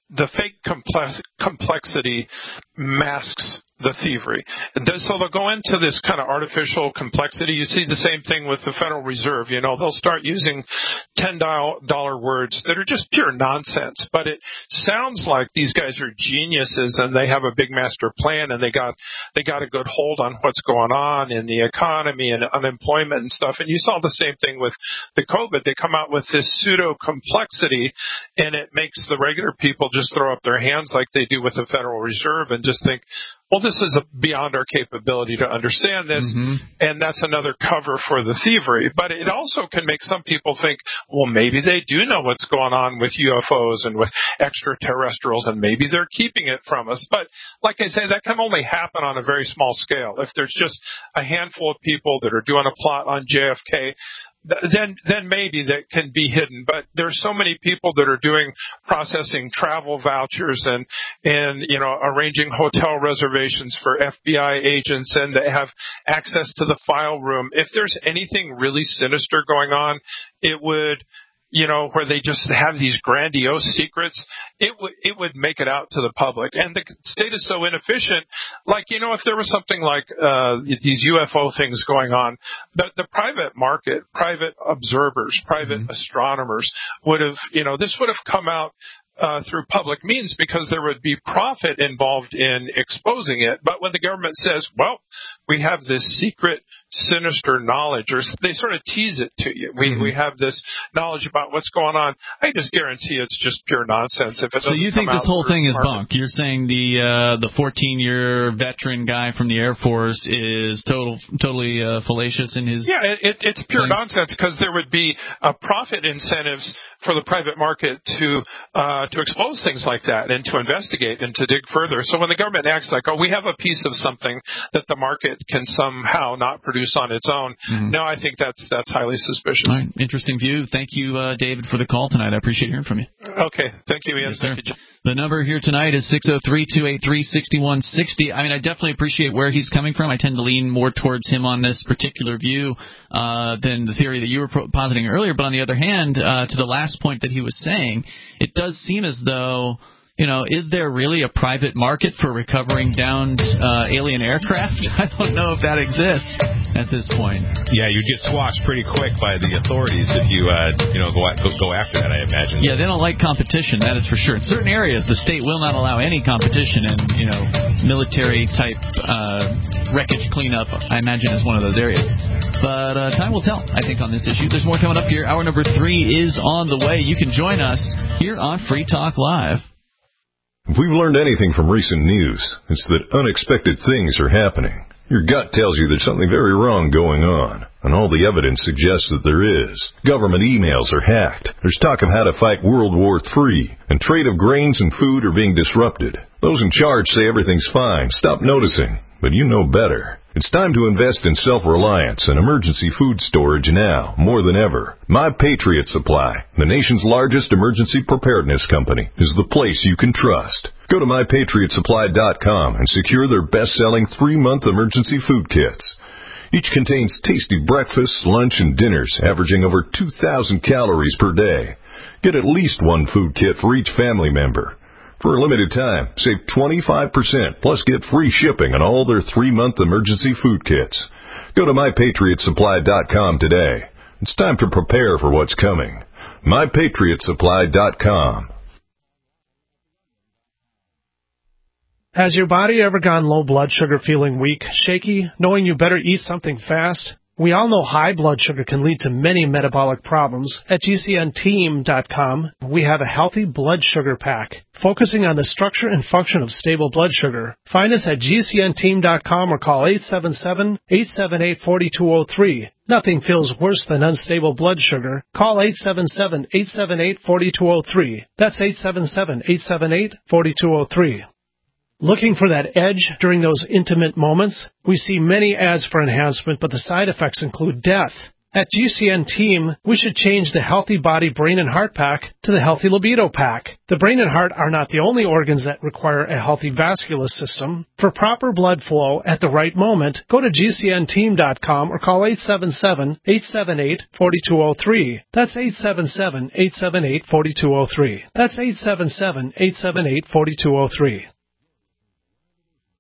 the fake complex, complexity masks the thievery. So they'll go into this kind of artificial complexity. You see the same thing with the Federal Reserve. You know, they'll start using ten dollar words that are just pure nonsense. But it sounds like these guys are geniuses and they have a big master plan and they got they got a good hold on what's going on in the economy and unemployment and stuff. And you saw the same thing with the COVID. They come out with this pseudo complexity and it makes the regular people just throw up their hands like they do with the Federal Reserve and just think, well, this is beyond our capability to understand this, mm-hmm. and that's another cover for the thievery. But it also can make some people think, well, maybe they do know what's going on with U F Os and with extraterrestrials, and maybe they're keeping it from us. But like I say, that can only happen on a very small scale. If there's just a handful of people that are doing a plot on J F K, then then maybe that can be hidden. But there's so many people that are doing processing travel vouchers and and you know arranging hotel reservations for F B I agents, and they have access to the file room. If there's anything really sinister going on, it would you know, where they just have these grandiose secrets, it would it would make it out to the public. And the state is so inefficient. Like, you know, if there was something like uh, these U F O things going on, the, the private market, private observers, private mm-hmm. astronomers would have, you know, this would have come out Uh, through public means because there would be profit involved in exposing it. But when the government says, well, we have this secret, sinister knowledge, or they sort of tease it to you. We mm-hmm. we have this knowledge about what's going on. I just guarantee it's just pure nonsense. If it so you think this whole thing is bunk? You're saying the uh, the fourteen-year veteran guy from the Air Force is total totally uh, fallacious in his Yeah, it, it, it's pure claims? nonsense because there would be uh, profit incentives for the private market to uh, to expose things like that and to investigate and to dig further. So when the government acts like, oh, we have a piece of something that the market can somehow not produce on its own, mm-hmm. no, I think that's that's highly suspicious. All right. Interesting view. Thank you, uh, David, for the call tonight. I appreciate hearing from you. Okay. Thank you, Ian. Yes, sir. Thank you. The number here tonight is six oh three, two eight three, six one six oh. I mean, I definitely appreciate where he's coming from. I tend to lean more towards him on this particular view uh, than the theory that you were positing earlier. But on the other hand, uh, to the last point that he was saying, it does seem as though, you know, is there really a private market for recovering downed uh, alien aircraft? I don't know if that exists at this point. Yeah, you'd get squashed pretty quick by the authorities if you, uh, you know, go, go go after that, I imagine. Yeah, they don't like competition, that is for sure. In certain areas, the state will not allow any competition, and, you know, military-type uh, wreckage cleanup, I imagine, is one of those areas. But uh, time will tell, I think, on this issue. There's more coming up here. Hour number three is on the way. You can join us here on Free Talk Live. If we've learned anything from recent news, it's that unexpected things are happening. Your gut tells you there's something very wrong going on, and all the evidence suggests that there is. Government emails are hacked. There's talk of how to fight World War Three, and trade of grains and food are being disrupted. Those in charge say everything's fine. Stop noticing, but you know better. It's time to invest in self-reliance and emergency food storage now, more than ever. My Patriot Supply, the nation's largest emergency preparedness company, is the place you can trust. Go to my patriot supply dot com and secure their best-selling three-month emergency food kits. Each contains tasty breakfasts, lunch, and dinners, averaging over two thousand calories per day. Get at least one food kit for each family member. For a limited time, save twenty-five percent, plus get free shipping on all their three-month emergency food kits. Go to my patriot supply dot com today. It's time to prepare for what's coming. my patriot supply dot com. Has your body ever gone low blood sugar, feeling weak, shaky, knowing you better eat something fast? We all know high blood sugar can lead to many metabolic problems. At G C N team dot com, we have a healthy blood sugar pack, focusing on the structure and function of stable blood sugar. Find us at G C N team dot com or call eight seven seven, eight seven eight, four two zero three. Nothing feels worse than unstable blood sugar. Call eight seven seven, eight seven eight, four two zero three. That's eight seven seven, eight seven eight, four two zero three. Looking for that edge during those intimate moments? We see many ads for enhancement, but the side effects include death. At G C N Team, we should change the Healthy Body, Brain, and Heart Pack to the Healthy Libido Pack. The brain and heart are not the only organs that require a healthy vascular system. For proper blood flow at the right moment, go to G C N team dot com or call eight seven seven, eight seven eight, four two zero three. That's eight seven seven, eight seven eight, four two zero three. That's eight seven seven, eight seven eight, four two zero three.